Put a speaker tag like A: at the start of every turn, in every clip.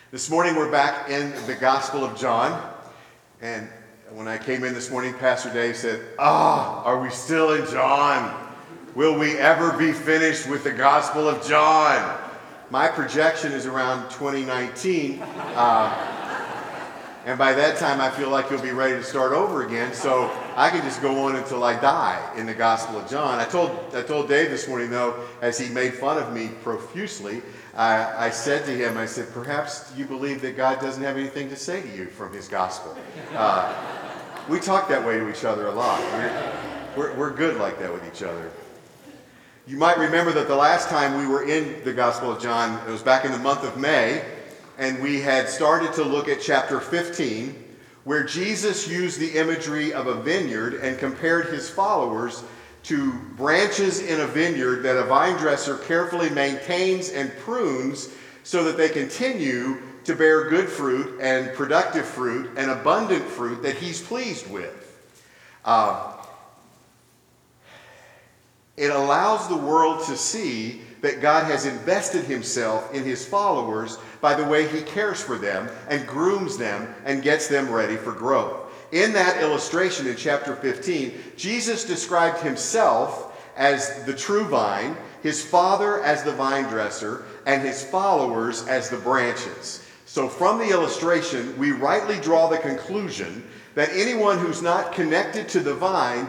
A: This morning we're back in the Gospel of John, and when I came in this morning, Pastor Dave said, are we still in John? Will we ever be finished with the Gospel of John? My projection is around 2019, and by that time I feel like you'll be ready to start over again, so I can just go on until I die in the Gospel of John. I told Dave this morning, though, as he made fun of me profusely, I said to him, perhaps you believe that God doesn't have anything to say to you from his gospel. We talk that way to each other a lot. We're good like that with each other. You might remember that the last time we were in the Gospel of John, it was back in the month of May, and we had started to look at chapter 15, where Jesus used the imagery of a vineyard and compared his followers to branches in a vineyard that a vine dresser carefully maintains and prunes so that they continue to bear good fruit and productive fruit and abundant fruit that he's pleased with. It allows the world to see that God has invested himself in his followers by the way he cares for them and grooms them and gets them ready for growth. In that illustration in chapter 15, Jesus described himself as the true vine, his Father as the vine dresser, and his followers as the branches. So from the illustration, we rightly draw the conclusion that anyone who's not connected to the vine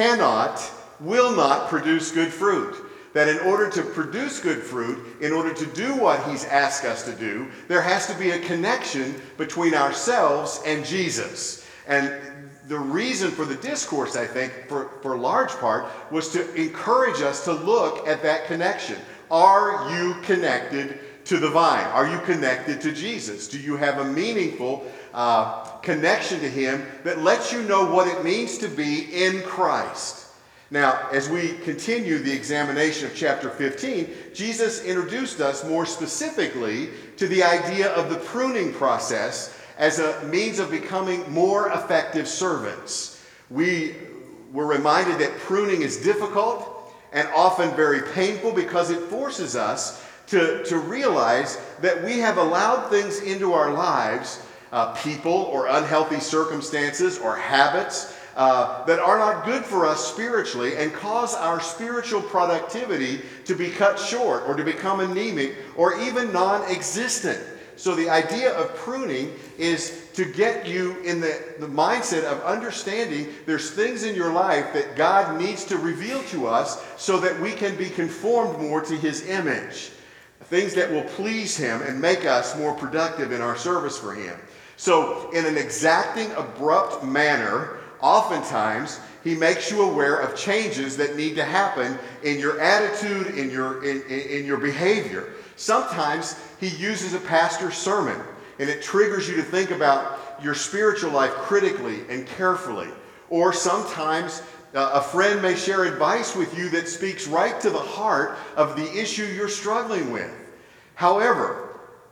A: will not produce good fruit. That in order to produce good fruit, in order to do what he's asked us to do, there has to be a connection between ourselves and Jesus. And the reason for the discourse, I think, for large part, was to encourage us to look at that connection. Are you connected to the vine? Are you connected to Jesus? Do you have a meaningful connection to him that lets you know what it means to be in Christ? Now, as we continue the examination of chapter 15, Jesus introduced us more specifically to the idea of the pruning process as a means of becoming more effective servants. We were reminded that pruning is difficult and often very painful because it forces us to realize that we have allowed things into our lives, people or unhealthy circumstances or habits, that are not good for us spiritually and cause our spiritual productivity to be cut short or to become anemic or even non-existent. So the idea of pruning is to get you in the mindset of understanding there's things in your life that God needs to reveal to us so that we can be conformed more to his image. Things that will please him and make us more productive in our service for him. So in an exacting, abrupt manner, oftentimes, he makes you aware of changes that need to happen in your attitude, in your behavior. Sometimes he uses a pastor's sermon, and it triggers you to think about your spiritual life critically and carefully. Or sometimes a friend may share advice with you that speaks right to the heart of the issue you're struggling with. However,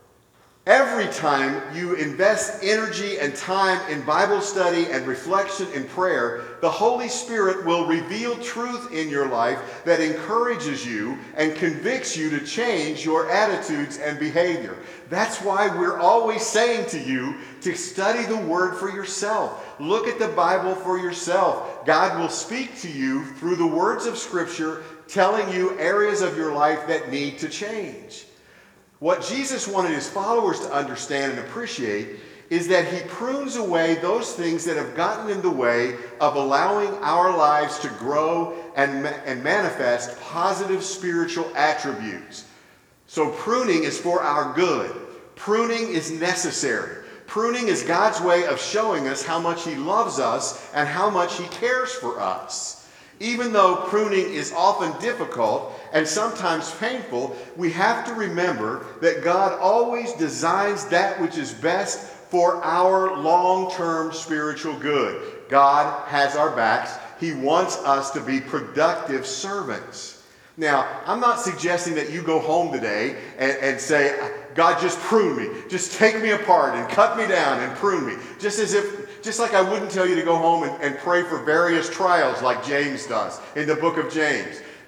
A: every time you invest energy and time in Bible study and reflection and prayer, the Holy Spirit will reveal truth in your life that encourages you and convicts you to change your attitudes and behavior. That's why we're always saying to you to study the Word for yourself. Look at the Bible for yourself. God will speak to you through the words of Scripture, telling you areas of your life that need to change. What Jesus wanted his followers to understand and appreciate is that he prunes away those things that have gotten in the way of allowing our lives to grow and manifest positive spiritual attributes. So pruning is for our good. Pruning is necessary. Pruning is God's way of showing us how much he loves us and how much he cares for us. Even though pruning is often difficult and sometimes painful, we have to remember that God always designs that which is best for our long-term spiritual good. God has our backs. He wants us to be productive servants. Now, I'm not suggesting that you go home today and say, God, just prune me. Just take me apart and cut me down and prune me. Just like I wouldn't tell you to go home and pray for various trials like James does in the book of James.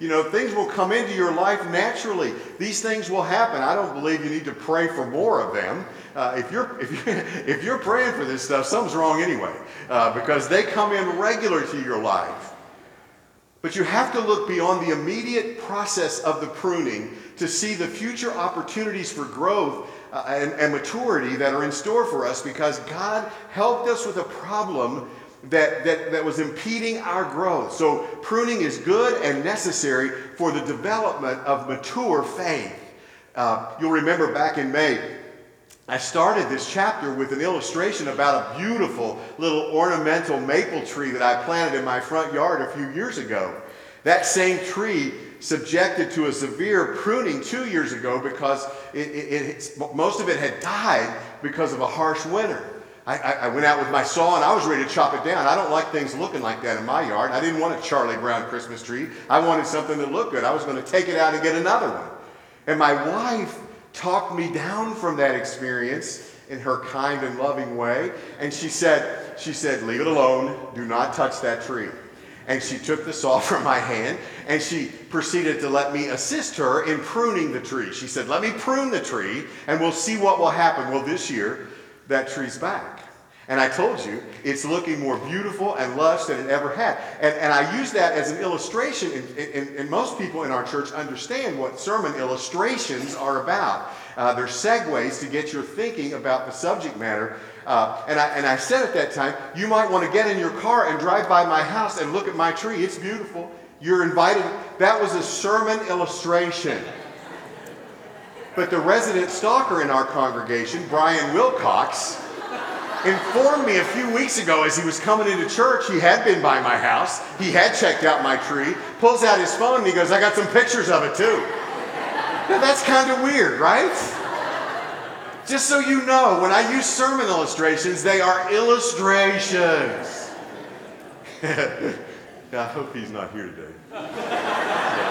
A: Things will come into your life naturally. These things will happen. I don't believe you need to pray for more of them. If you're praying for this stuff, something's wrong anyway, because they come in regular to your life. But you have to look beyond the immediate process of the pruning to see the future opportunities for growth and maturity that are in store for us, because God helped us with a problem that was impeding our growth. So pruning is good and necessary for the development of mature faith. You'll remember back in May, I started this chapter with an illustration about a beautiful little ornamental maple tree that I planted in my front yard a few years ago. That same tree subjected to a severe pruning 2 years ago because most of it had died because of a harsh winter. I went out with my saw and I was ready to chop it down. I don't like things looking like that in my yard. I didn't want a Charlie Brown Christmas tree. I wanted something that looked good. I was going to take it out and get another one. And my wife talked me down from that experience in her kind and loving way. And she said, leave it alone. Do not touch that tree. And she took the saw from my hand and she proceeded to let me assist her in pruning the tree. She said, let me prune the tree and we'll see what will happen. Well, this year, that tree's back. And I told you, it's looking more beautiful and lush than it ever had. And I use that as an illustration, and most people in our church understand what sermon illustrations are about. They're segues to get your thinking about the subject matter. And I said at that time, you might want to get in your car and drive by my house and look at my tree. It's beautiful. You're invited. That was a sermon illustration. But the resident stalker in our congregation, Brian Wilcox, informed me a few weeks ago as he was coming into church, he had been by my house, he had checked out my tree, pulls out his phone and he goes, I got some pictures of it too. Now that's kind of weird, right? Just so you know, when I use sermon illustrations, they are illustrations. I hope he's not here today.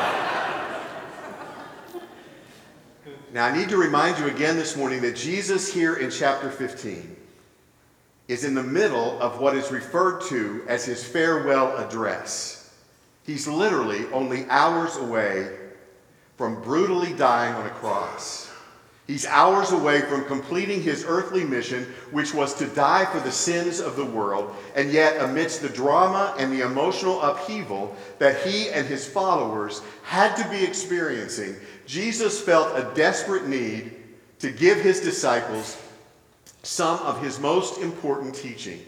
A: Now, I need to remind you again this morning that Jesus here in chapter 15 is in the middle of what is referred to as his farewell address. He's literally only hours away from brutally dying on a cross. He's hours away from completing his earthly mission, which was to die for the sins of the world. And yet, amidst the drama and the emotional upheaval that he and his followers had to be experiencing, Jesus felt a desperate need to give his disciples some of his most important teaching.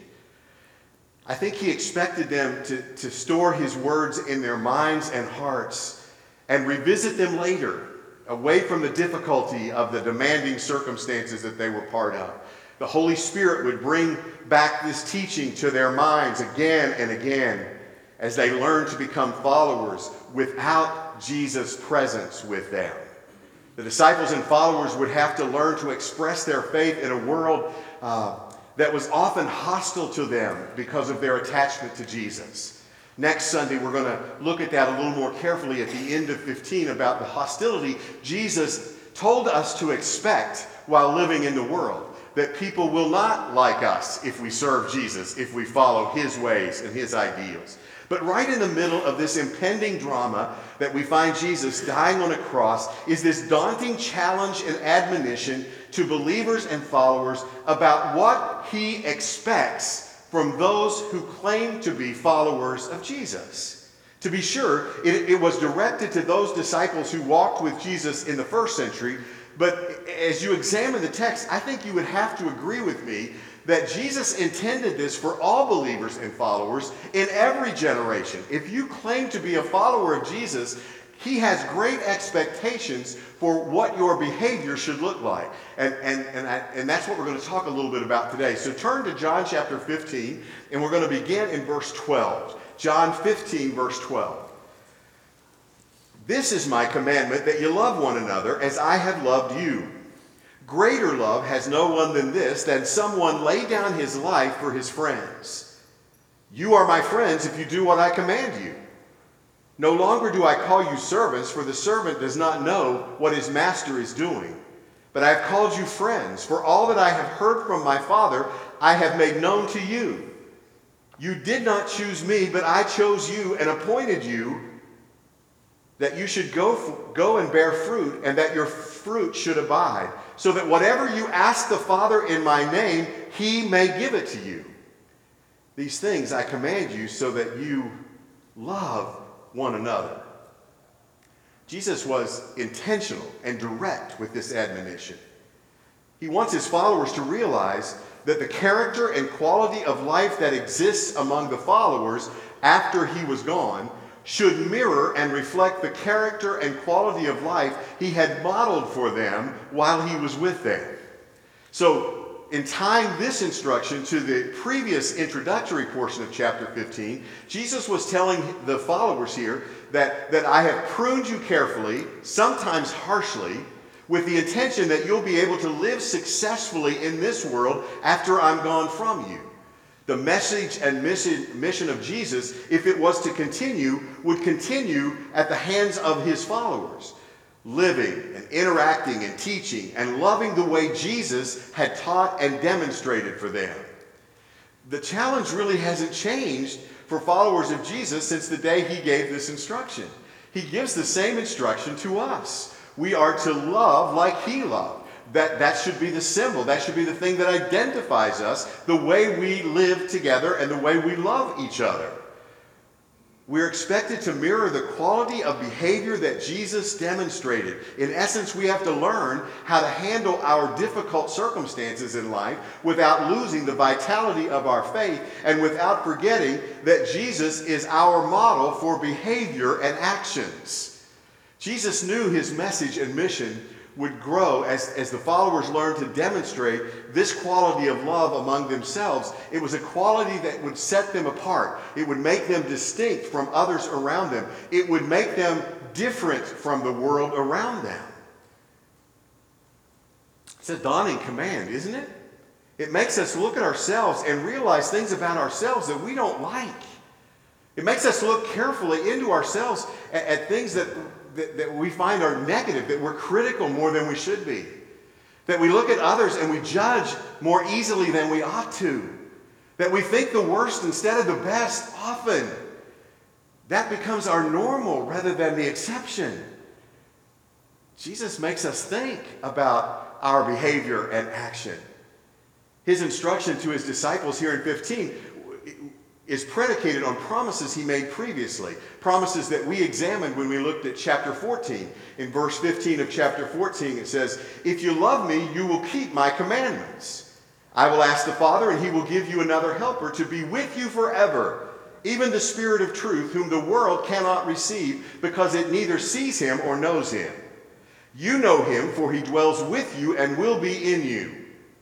A: I think he expected them to store his words in their minds and hearts and revisit them later, away from the difficulty of the demanding circumstances that they were part of. The Holy Spirit would bring back this teaching to their minds again and again as they learned to become followers without Jesus' presence with them. The disciples and followers would have to learn to express their faith in a world that was often hostile to them because of their attachment to Jesus. Next Sunday, we're going to look at that a little more carefully at the end of 15 about the hostility Jesus told us to expect while living in the world. That people will not like us if we serve Jesus, if we follow his ways and his ideals. But right in the middle of this impending drama that we find Jesus dying on a cross is this daunting challenge and admonition to believers and followers about what he expects from those who claim to be followers of Jesus. To be sure, it was directed to those disciples who walked with Jesus in the first century, but as you examine the text, I think you would have to agree with me that Jesus intended this for all believers and followers in every generation. If you claim to be a follower of Jesus, he has great expectations for what your behavior should look like. And that's what we're going to talk a little bit about today. So turn to John chapter 15, and we're going to begin in verse 12. John 15, verse 12. This is my commandment, that you love one another as I have loved you. Greater love has no one than this, than someone lay down his life for his friends. You are my friends if you do what I command you. No longer do I call you servants, for the servant does not know what his master is doing. But I have called you friends, for all that I have heard from my Father I have made known to you. You did not choose me, but I chose you and appointed you that you should go and bear fruit, and that your fruit should abide, so that whatever you ask the Father in my name, he may give it to you. These things I command you so that you love one another. Jesus was intentional and direct with this admonition. He wants his followers to realize that the character and quality of life that exists among the followers after he was gone should mirror and reflect the character and quality of life he had modeled for them while he was with them. So, in tying this instruction to the previous introductory portion of chapter 15, Jesus was telling the followers here that I have pruned you carefully, sometimes harshly, with the intention that you'll be able to live successfully in this world after I'm gone from you. The message and mission of Jesus, if it was to continue, would continue at the hands of his followers, living and interacting and teaching and loving the way Jesus had taught and demonstrated for them. The challenge really hasn't changed for followers of Jesus since the day he gave this instruction. He gives the same instruction to us. We are to love like he loved. That should be the symbol. That should be the thing that identifies us, the way we live together and the way we love each other. We're expected to mirror the quality of behavior that Jesus demonstrated. In essence, we have to learn how to handle our difficult circumstances in life without losing the vitality of our faith and without forgetting that Jesus is our model for behavior and actions. Jesus knew his message and mission would grow as the followers learned to demonstrate this quality of love among themselves. It was a quality that would set them apart. It would make them distinct from others around them. It would make them different from the world around them. It's a daunting command, isn't it? It makes us look at ourselves and realize things about ourselves that we don't like. It makes us look carefully into ourselves at things that we find are negative, that we're critical more than we should be. That we look at others and we judge more easily than we ought to. That we think the worst instead of the best often. That becomes our normal rather than the exception. Jesus makes us think about our behavior and action. His instruction to his disciples here in 15 is predicated on promises he made previously. Promises that we examined when we looked at chapter 14. In verse 15 of chapter 14 it says, "If you love me, you will keep my commandments. I will ask the Father, and he will give you another helper to be with you forever, even the Spirit of truth, whom the world cannot receive, because it neither sees him or knows him. You know him, for he dwells with you and will be in you.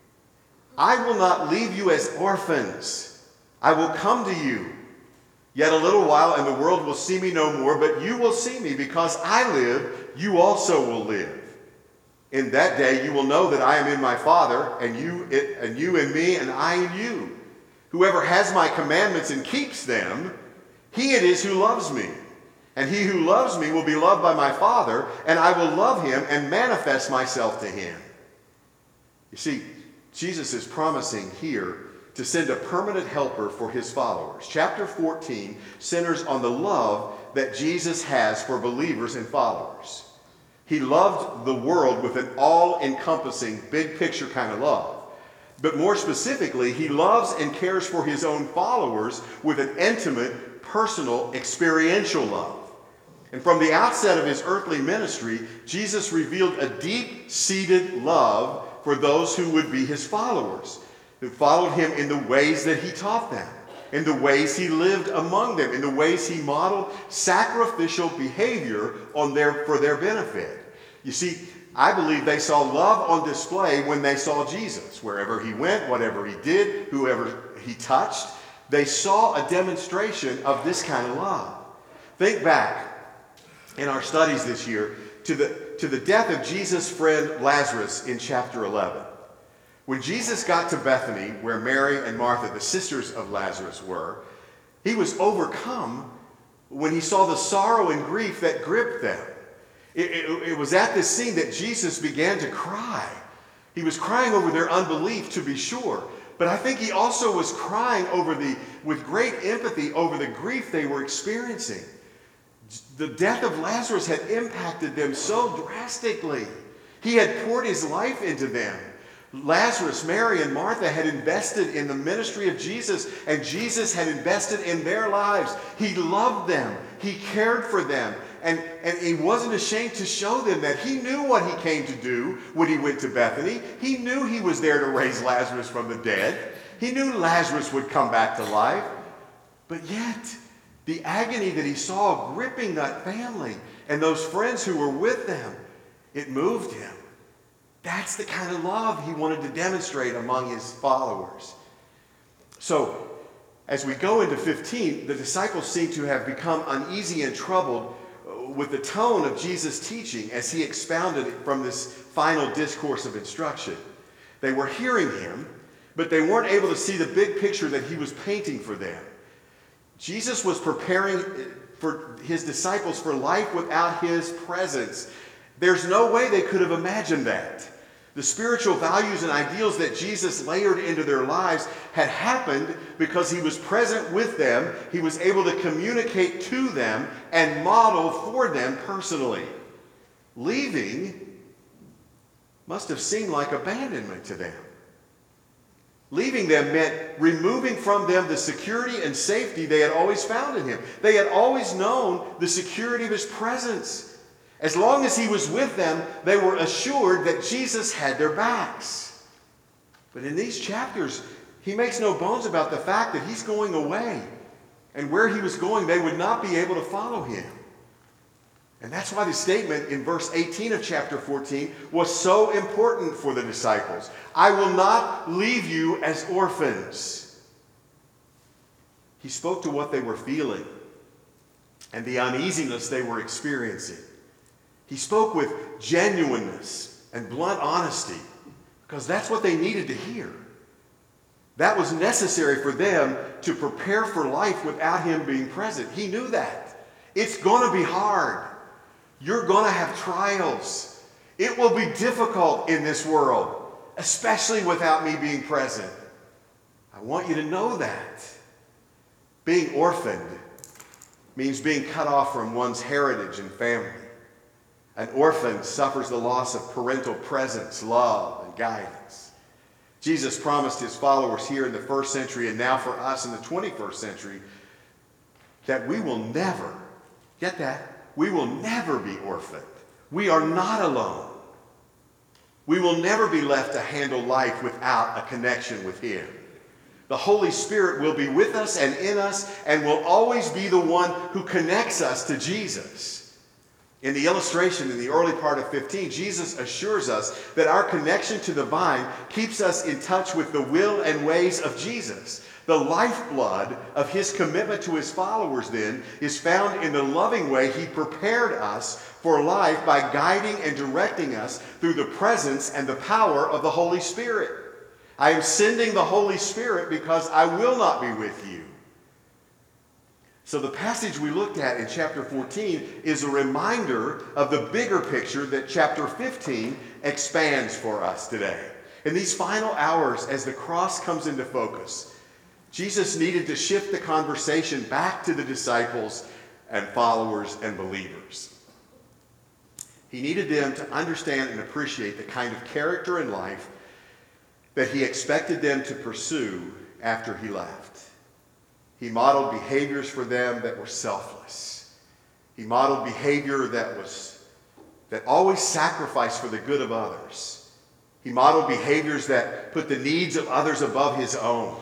A: I will not leave you as orphans. I will come to you. Yet a little while, and the world will see me no more, but you will see me, because I live, you also will live. In that day you will know that I am in my Father, and you in me, and I in you. Whoever has my commandments and keeps them, he it is who loves me. And he who loves me will be loved by my Father, and I will love him and manifest myself to him." You see, Jesus is promising here to send a permanent helper for his followers. Chapter 14 centers on the love that Jesus has for believers and followers. He loved the world with an all-encompassing, big-picture kind of love. But more specifically, he loves and cares for his own followers with an intimate, personal, experiential love. And from the outset of his earthly ministry, Jesus revealed a deep-seated love for those who would be his followers, who followed him in the ways that he taught them, in the ways he lived among them, in the ways he modeled sacrificial behavior for their benefit. You see, I believe they saw love on display when they saw Jesus. Wherever he went, whatever he did, whoever he touched, they saw a demonstration of this kind of love. Think back in our studies this year to the death of Jesus' friend Lazarus in chapter 11. When Jesus got to Bethany, where Mary and Martha, the sisters of Lazarus, were, he was overcome when he saw the sorrow and grief that gripped them. It was at this scene that Jesus began to cry. He was crying over their unbelief, to be sure, but I think he also was crying with great empathy over the grief they were experiencing. The death of Lazarus had impacted them so drastically. He had poured his life into them. Lazarus, Mary, and Martha had invested in the ministry of Jesus, and Jesus had invested in their lives. He loved them. He cared for them. And he wasn't ashamed to show them that he knew what he came to do when he went to Bethany. He knew he was there to raise Lazarus from the dead. He knew Lazarus would come back to life. But yet, the agony that he saw gripping that family and those friends who were with them, it moved him. That's the kind of love he wanted to demonstrate among his followers. So, as we go into 15, the disciples seem to have become uneasy and troubled with the tone of Jesus' teaching as he expounded it from this final discourse of instruction. They were hearing him, but they weren't able to see the big picture that he was painting for them. Jesus was preparing for his disciples for life without his presence. There's no way they could have imagined that. The spiritual values and ideals that Jesus layered into their lives had happened because he was present with them. He was able to communicate to them and model for them personally. Leaving must have seemed like abandonment to them. Leaving them meant removing from them the security and safety they had always found in him. They had always known the security of his presence. As long as he was with them, they were assured that Jesus had their backs. But in these chapters, he makes no bones about the fact that he's going away. And where he was going, they would not be able to follow him. And that's why the statement in verse 18 of chapter 14 was so important for the disciples. I will not leave you as orphans. He spoke to what they were feeling and the uneasiness they were experiencing. He spoke with genuineness and blunt honesty because that's what they needed to hear. That was necessary for them to prepare for life without him being present. He knew that. It's going to be hard. You're going to have trials. It will be difficult in this world, especially without me being present. I want you to know that. Being orphaned means being cut off from one's heritage and family. An orphan suffers the loss of parental presence, love, and guidance. Jesus promised his followers here in the first century and now for us in the 21st century that we will never, get that, we will never be orphaned. We are not alone. We will never be left to handle life without a connection with him. The Holy Spirit will be with us and in us and will always be the one who connects us to Jesus. In the illustration in the early part of 15, Jesus assures us that our connection to the vine keeps us in touch with the will and ways of Jesus. The lifeblood of his commitment to his followers, then, is found in the loving way he prepared us for life by guiding and directing us through the presence and the power of the Holy Spirit. I am sending the Holy Spirit because I will not be with you. So the passage we looked at in chapter 14 is a reminder of the bigger picture that chapter 15 expands for us today. In these final hours, as the cross comes into focus, Jesus needed to shift the conversation back to the disciples and followers and believers. He needed them to understand and appreciate the kind of character and life that he expected them to pursue after he left. He modeled behaviors for them that were selfless. He modeled behavior that always sacrificed for the good of others. He modeled behaviors that put the needs of others above his own.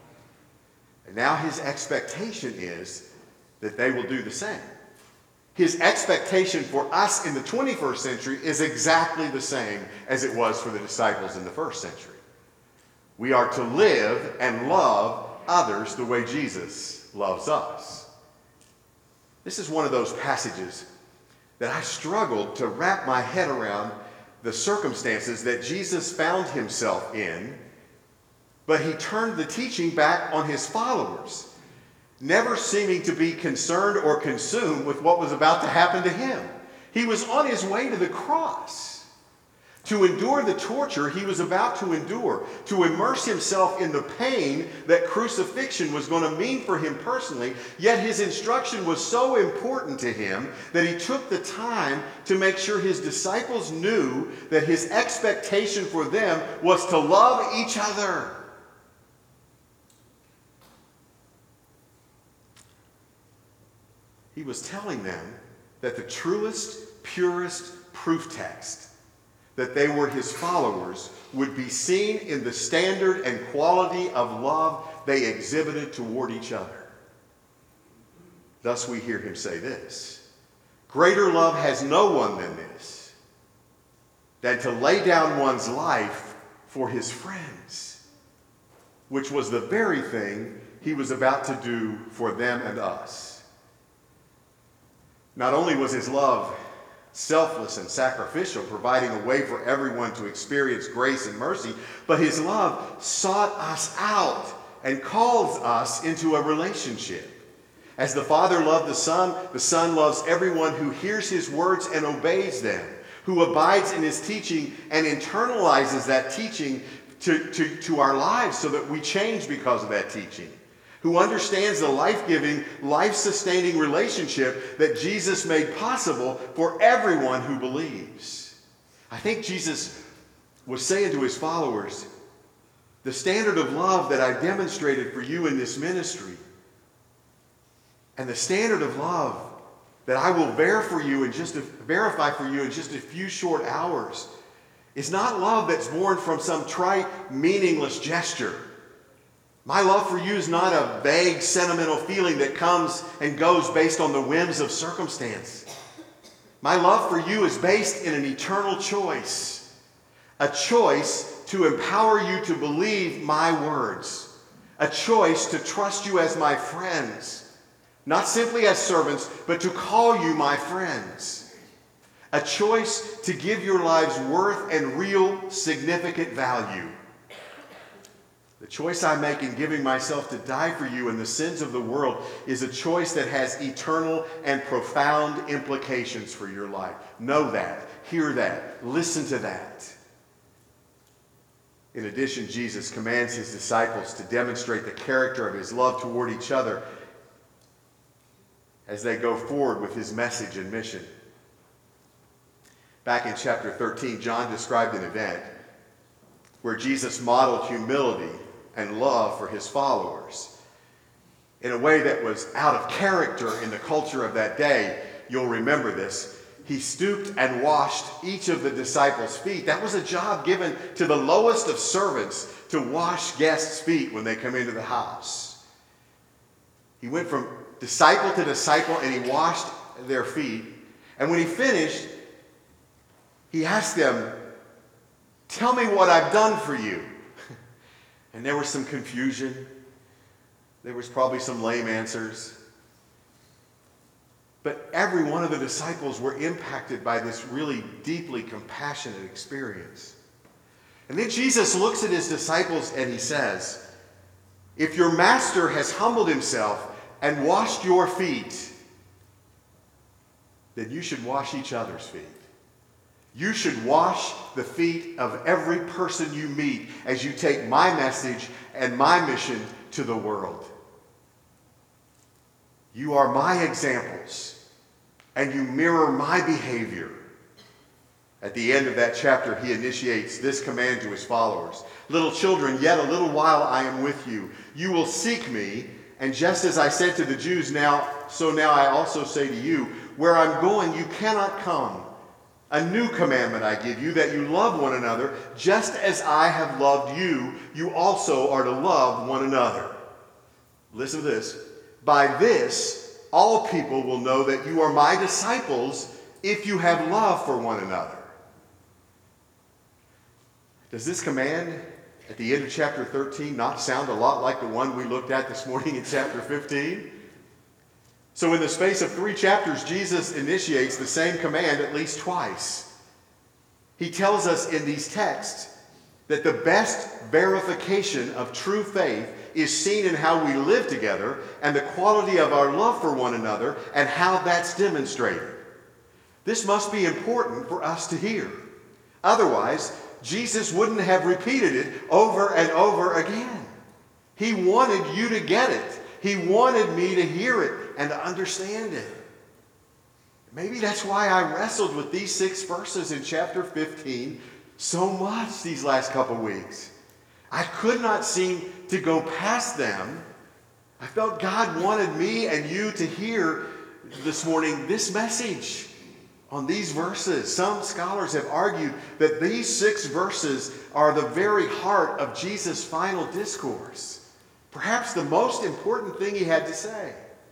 A: And now his expectation is that they will do the same. His expectation for us in the 21st century is exactly the same as it was for the disciples in the first century. We are to live and love others the way Jesus loves us. This is one of those passages that I struggled to wrap my head around the circumstances that Jesus found himself in, but he turned the teaching back on his followers, never seeming to be concerned or consumed with what was about to happen to him. He was on his way to the cross. to endure the torture he was about to endure, to immerse himself in the pain that crucifixion was going to mean for him personally. Yet his instruction was so important to him that he took the time to make sure his disciples knew that his expectation for them was to love each other. He was telling them that the truest, purest proof text that they were his followers would be seen in the standard and quality of love they exhibited toward each other. Thus we hear him say this: greater love has no one than this, than to lay down one's life for his friends, which was the very thing he was about to do for them and us. Not only was his love selfless and sacrificial, providing a way for everyone to experience grace and mercy, but his love sought us out and calls us into a relationship. As the Father loved the Son loves everyone who hears his words and obeys them, who abides in his teaching and internalizes that teaching to our lives so that we change because of that teaching, who understands the life-giving, life-sustaining relationship that Jesus made possible for everyone who believes. I think Jesus was saying to his followers, the standard of love that I demonstrated for you in this ministry, and the standard of love that I will verify for you in just a few short hours, is not love that's born from some trite, meaningless gesture. My love for you is not a vague, sentimental feeling that comes and goes based on the whims of circumstance. My love for you is based in an eternal choice, a choice to empower you to believe my words, a choice to trust you as my friends, not simply as servants, but to call you my friends, a choice to give your lives worth and real, significant value. The choice I make in giving myself to die for you and the sins of the world is a choice that has eternal and profound implications for your life. Know that. Hear that. Listen to that. In addition, Jesus commands his disciples to demonstrate the character of his love toward each other as they go forward with his message and mission. Back in chapter 13, John described an event where Jesus modeled humility and love for his followers in a way that was out of character in the culture of that day. You'll remember this. He stooped and washed each of the disciples' feet. That was a job given to the lowest of servants, to wash guests' feet when they come into the house. He went from disciple to disciple and he washed their feet. And when he finished, he asked them, "Tell me what I've done for you." And there was some confusion. There was probably some lame answers. But every one of the disciples were impacted by this really deeply compassionate experience. And then Jesus looks at his disciples and he says, "If your master has humbled himself and washed your feet, then you should wash each other's feet. You should wash the feet of every person you meet as you take my message and my mission to the world. You are my examples, and you mirror my behavior." At the end of that chapter, he initiates this command to his followers: "Little children, yet a little while I am with you. You will seek me, and just as I said to the Jews, so now I also say to you, where I'm going you cannot come. A new commandment I give you, that you love one another, just as I have loved you, you also are to love one another." Listen to this. "By this, all people will know that you are my disciples if you have love for one another." Does this command at the end of chapter 13 not sound a lot like the one we looked at this morning in chapter 15? So in the space of 3 chapters, Jesus initiates the same command at least twice. He tells us in these texts that the best verification of true faith is seen in how we live together and the quality of our love for one another and how that's demonstrated. This must be important for us to hear. Otherwise, Jesus wouldn't have repeated it over and over again. He wanted you to get it. He wanted me to hear it and to understand it. Maybe that's why I wrestled with these 6 verses in chapter 15 so much these last couple weeks. I could not seem to go past them. I felt God wanted me and you to hear this morning this message on these verses. Some scholars have argued that these 6 verses are the very heart of Jesus' final discourse. Perhaps the most important thing he had to say.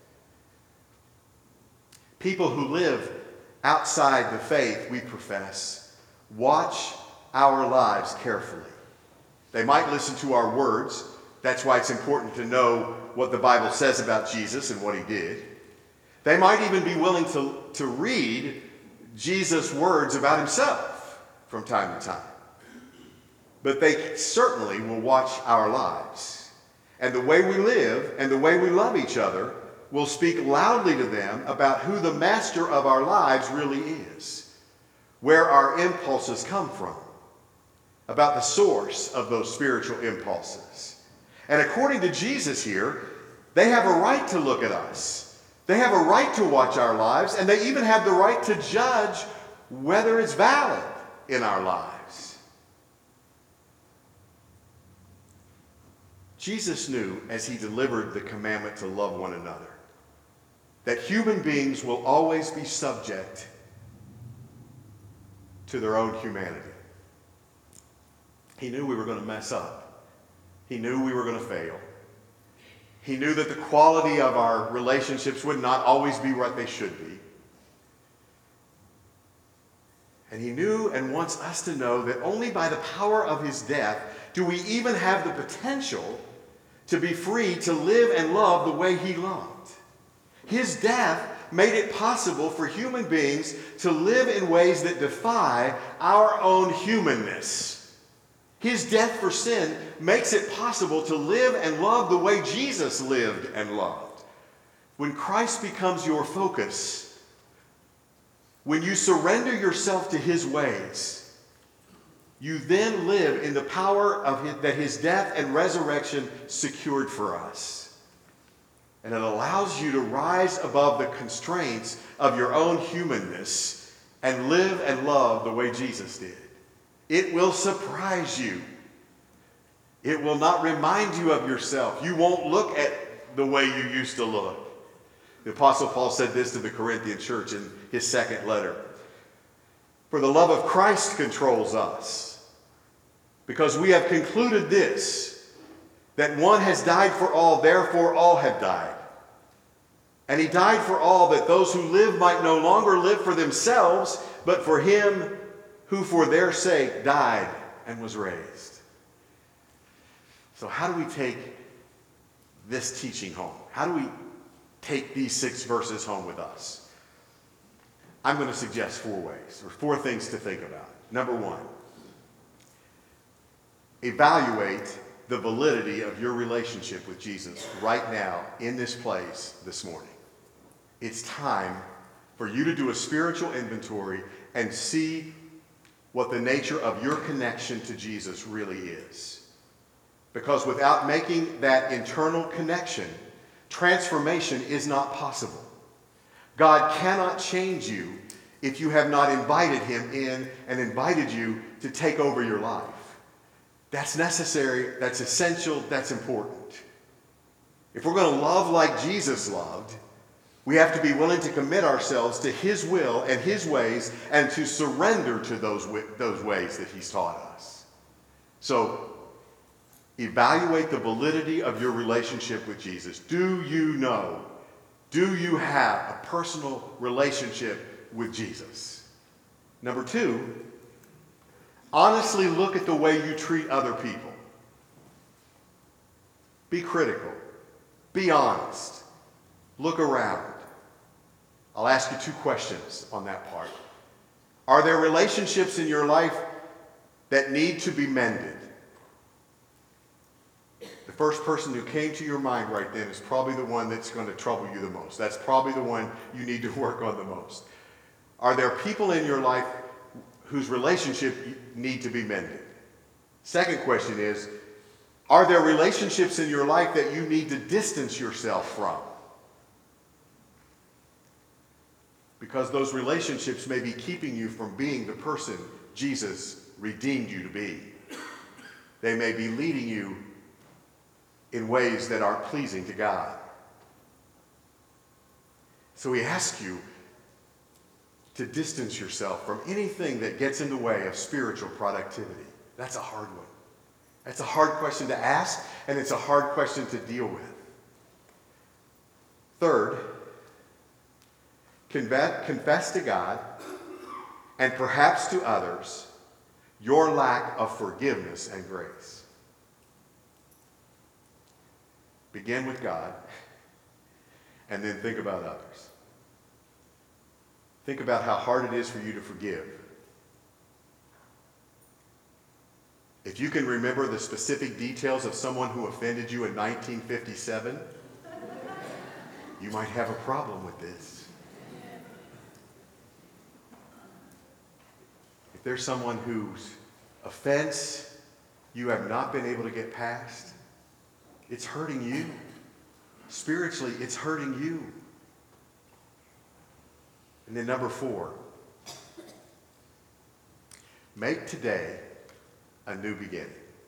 A: People who live outside the faith we profess watch our lives carefully. They might listen to our words. That's why it's important to know what the Bible says about Jesus and what he did. They might even be willing to read Jesus' words about himself from time to time. But they certainly will watch our lives. And the way we live and the way we love each other will speak loudly to them about who the master of our lives really is, where our impulses come from, about the source of those spiritual impulses. And according to Jesus here, they have a right to look at us. They have a right to watch our lives, and they even have the right to judge whether it's valid in our lives. Jesus knew as he delivered the commandment to love one another that human beings will always be subject to their own humanity. He knew we were going to mess up. He knew we were going to fail. He knew that the quality of our relationships would not always be what they should be. And he knew and wants us to know that only by the power of his death do we even have the potential to be free to live and love the way he loved. His death made it possible for human beings to live in ways that defy our own humanness. His death for sin makes it possible to live and love the way Jesus lived and loved. When Christ becomes your focus, when you surrender yourself to his ways, you then live in the power of that his death and resurrection secured for us. And it allows you to rise above the constraints of your own humanness and live and love the way Jesus did. It will surprise you. It will not remind you of yourself. You won't look at the way you used to look. The Apostle Paul said this to the Corinthian church in his 2nd letter. For the love of Christ controls us, because we have concluded this, that one has died for all, therefore all have died. And he died for all, that those who live might no longer live for themselves, but for him who for their sake died and was raised. So how do we take this teaching home? How do we take these 6 verses home with us? I'm going to suggest 4 ways, or 4 things to think about. Number 1, evaluate the validity of your relationship with Jesus right now in this place this morning. It's time for you to do a spiritual inventory and see what the nature of your connection to Jesus really is. Because without making that internal connection, transformation is not possible. God cannot change you if you have not invited him in and invited you to take over your life. That's necessary, that's essential, that's important. If we're going to love like Jesus loved, we have to be willing to commit ourselves to his will and his ways and to surrender to those ways that he's taught us. So, evaluate the validity of your relationship with Jesus. Do you know? Do you have a personal relationship with Jesus? Number 2, honestly look at the way you treat other people. Be critical. Be honest. Look around. I'll ask you 2 questions on that part. Are there relationships in your life that need to be mended? The first person who came to your mind right then is probably the one that's going to trouble you the most. That's probably the one you need to work on the most. Are there people in your life whose relationship need to be mended. Second question is, are there relationships in your life that you need to distance yourself from? Because those relationships may be keeping you from being the person Jesus redeemed you to be. They may be leading you in ways that aren't pleasing to God. So we ask you to distance yourself from anything that gets in the way of spiritual productivity. That's a hard one. That's a hard question to ask, and it's a hard question to deal with. Third, confess to God and perhaps to others your lack of forgiveness and grace. Begin with God, and then think about others. Think about how hard it is for you to forgive. If you can remember the specific details of someone who offended you in 1957, you might have a problem with this. If there's someone whose offense you have not been able to get past, it's hurting you. Spiritually, it's hurting you. And then number 4, make today a new beginning.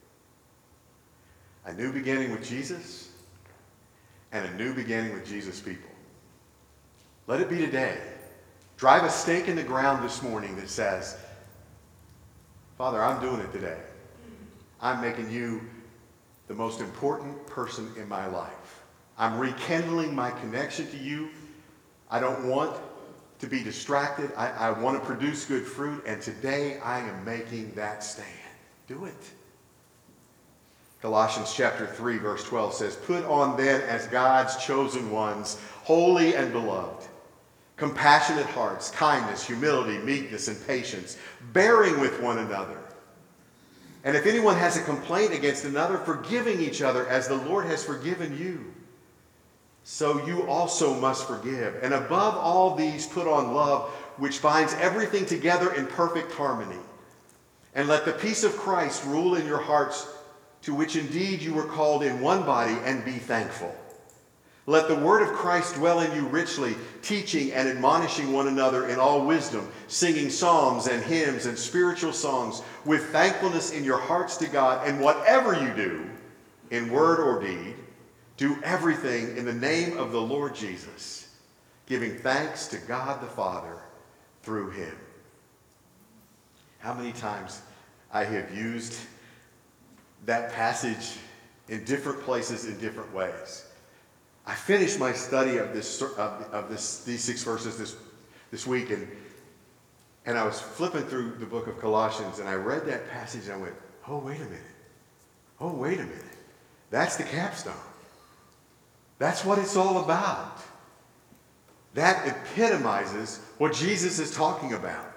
A: A new beginning with Jesus and a new beginning with Jesus' people. Let it be today. Drive a stake in the ground this morning that says, Father, I'm doing it today. I'm making you the most important person in my life. I'm rekindling my connection to you. I don't want to be distracted. I want to produce good fruit, and today I am making that stand. Do it. Colossians chapter 3, verse 12 says, put on then as God's chosen ones, holy and beloved, compassionate hearts, kindness, humility, meekness, and patience, bearing with one another. And if anyone has a complaint against another, forgiving each other as the Lord has forgiven you. So you also must forgive. And above all these, put on love, which binds everything together in perfect harmony. And let the peace of Christ rule in your hearts, to which indeed you were called in one body, and be thankful. Let the word of Christ dwell in you richly, teaching and admonishing one another in all wisdom, singing psalms and hymns and spiritual songs with thankfulness in your hearts to God. And whatever you do, in word or deed, do everything in the name of the Lord Jesus, giving thanks to God the Father through him. How many times I have used that passage in different places in different ways. I finished my study of these 6 verses this week, and I was flipping through the book of Colossians, and I read that passage, and I went, oh, wait a minute. Oh, wait a minute. That's the capstone. That's what it's all about. That epitomizes what Jesus is talking about.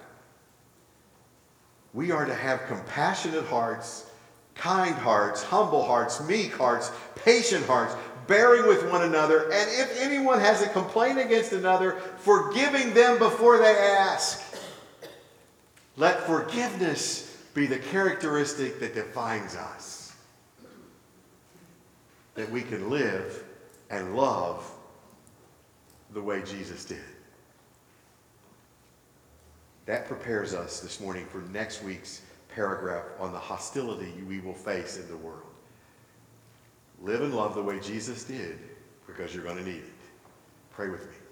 A: We are to have compassionate hearts, kind hearts, humble hearts, meek hearts, patient hearts, bearing with one another, and if anyone has a complaint against another, forgiving them before they ask. Let forgiveness be the characteristic that defines us, that we can live and love the way Jesus did. That prepares us this morning for next week's paragraph on the hostility we will face in the world. Live and love the way Jesus did, because you're going to need it. Pray with me.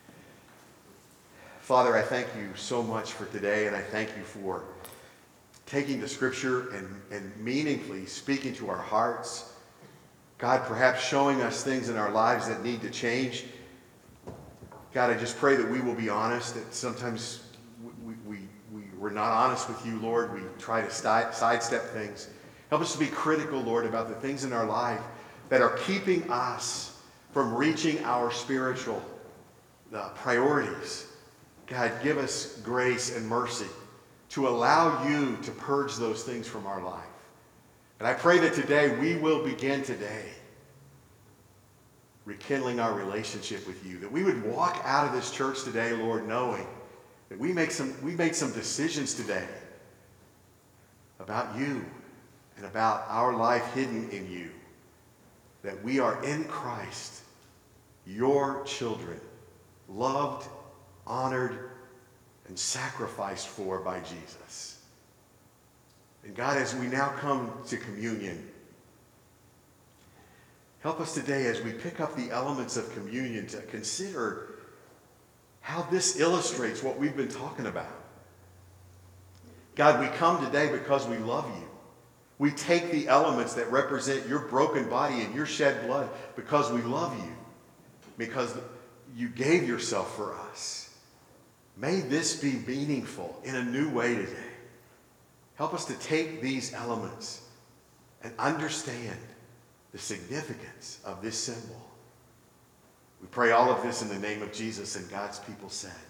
A: Father, I thank you so much for today, and I thank you for taking the scripture and meaningfully speaking to our hearts. God, perhaps showing us things in our lives that need to change. God, I just pray that we will be honest, that sometimes we're not honest with you, Lord. We try to sidestep things. Help us to be critical, Lord, about the things in our life that are keeping us from reaching our spiritual priorities. God, give us grace and mercy to allow you to purge those things from our life. And I pray that today we will begin rekindling our relationship with you, that we would walk out of this church today, Lord, knowing That we made some decisions today about you and about our life hidden in you. That we are in Christ, your children, loved, honored, and sacrificed for by Jesus. And God, as we now come to communion, help us today as we pick up the elements of communion to consider how this illustrates what we've been talking about. God, we come today because we love you. We take the elements that represent your broken body and your shed blood because we love you, because you gave yourself for us. May this be meaningful in a new way today. Help us to take these elements and understand the significance of this symbol. We pray all of this in the name of Jesus, and God's people said.